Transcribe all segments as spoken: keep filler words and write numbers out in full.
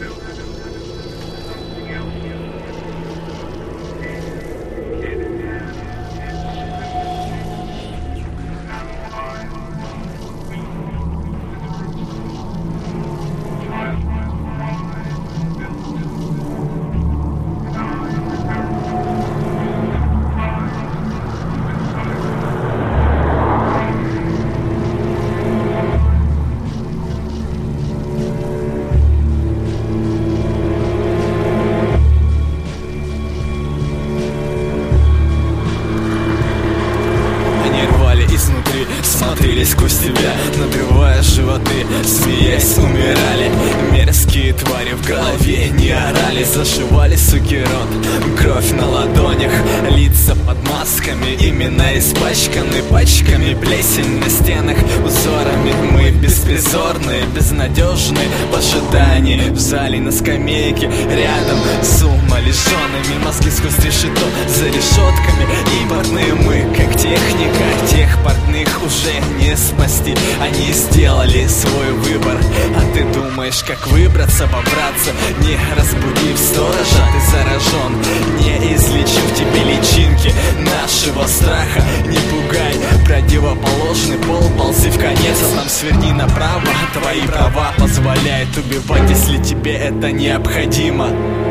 Смотрели сквозь тебя, надрывая животы, смеясь, умирали. Мерзкие твари в голове не орали, зашивали, суки, рот. Кровь на ладонях, лица под масками, имена испачканы пачками, плесень на стенах, узорами. Мы беспризорные, безнадежные в ожидании. В зале на скамейке, рядом с умалишенными, мозги сквозь решето, за решетками. Импортные мы, как техника, тех портных уже не спасти. Они сделали свой выбор, а ты думаешь, как выбраться, побраться, не разбудив сторожа. Ты заражен, не излечив тебе личинки нашего страха. Не пугай, противоположный пол, ползи в конец, а там сверни направо. Твои права позволяют убивать, если тебе это необходимо.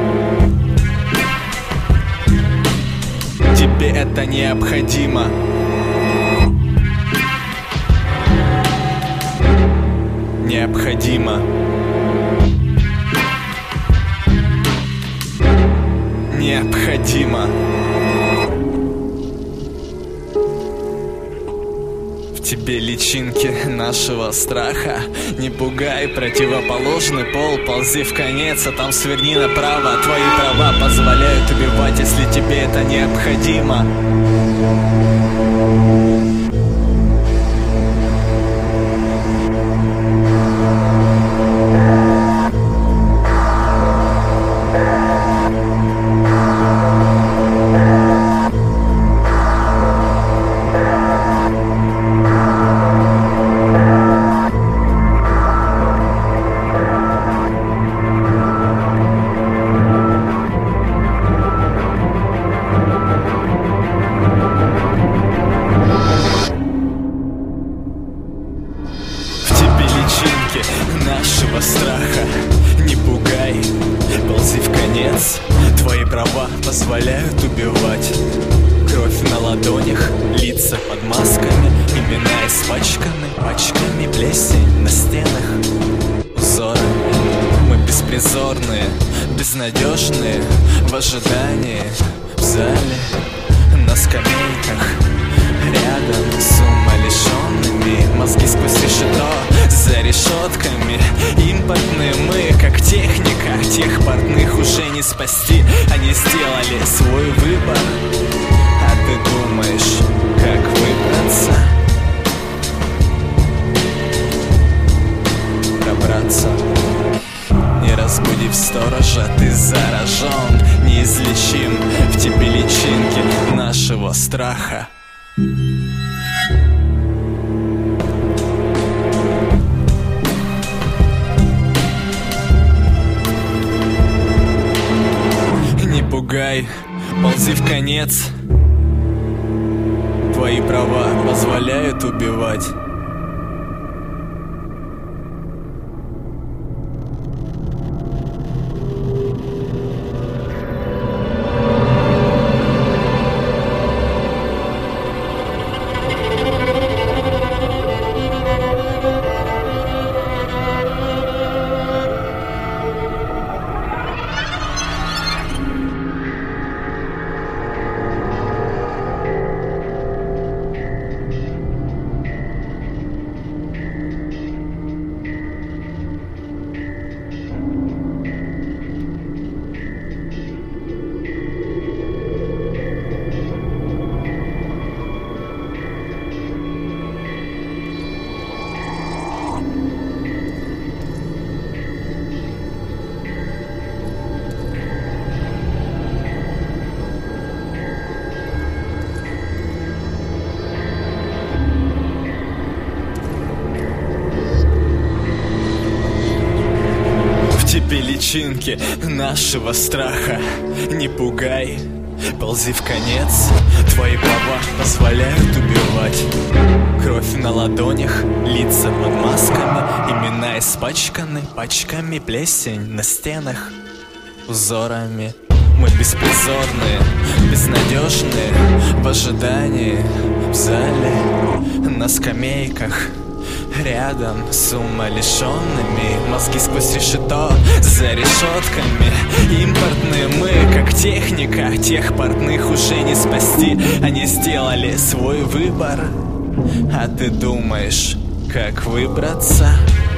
Тебе это необходимо. Необходимо. Необходимо. В тебе личинки нашего страха. Не пугай, противоположный пол, ползи в конец, а там сверни направо. Твои права позволяют убивать, если тебе это необходимо. Нашего страха. Не пугай, ползи в конец. Твои права позволяют убивать. Кровь на ладонях, лица под масками, имена испачканы пачками, плесень на стенах, узоры. Мы беспризорные, безнадежные в ожидании. В зале, на скамейках, рядом с умалишенными, мозги сквозь решето, за решетками. Импортные мы, как техника, тех портных уже не спасти. Они сделали свой выбор, а ты думаешь, как выбраться, пробраться. Не разбудив сторожа, ты заражен, неизлечим. В тебе личинки нашего страха. Не пугай, ползи в конец. Твои права позволяют убивать. тебе личинки нашего страха. Не пугай, ползи в конец. Твои права позволяют убивать. Кровь на ладонях, лица под масками, имена испачканы пачками, плесень на стенах узорами. Мы беспризорные, безнадежные, в ожидании, в зале, на скамейках, рядом с умалишенными. Мозги сквозь решето, за решетками. Импортные мы, как техника, тех портных уже не спасти. Они сделали свой выбор, а ты думаешь, как выбраться?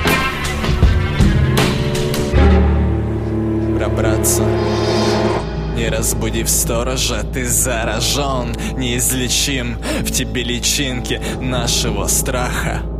Пробраться. Не разбудив сторожа, ты заражен, неизлечим. В тебе личинки нашего страха.